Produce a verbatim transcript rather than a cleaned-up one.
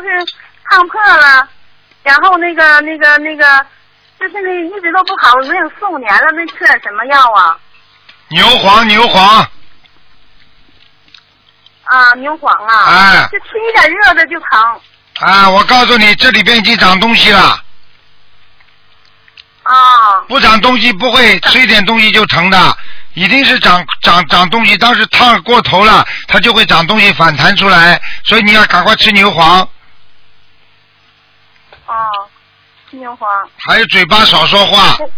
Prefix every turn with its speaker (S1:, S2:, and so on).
S1: 就是烫破了，然后那个那个那个，就是那一直都不好，没有四五年了，没吃点什么药啊？
S2: 牛黄，牛黄。
S1: 啊，牛黄啊。
S2: 哎。
S1: 就吃一点热的就疼。
S2: 啊，我告诉你，这里边已经长东西了。
S1: 啊。
S2: 不长东西不会吃一点东西就疼的，一定是长长长东西，当时烫过头了，它就会长东西反弹出来，所以你要赶快吃牛黄。
S1: 哦，吃牛黄。
S2: 还有嘴巴少说话。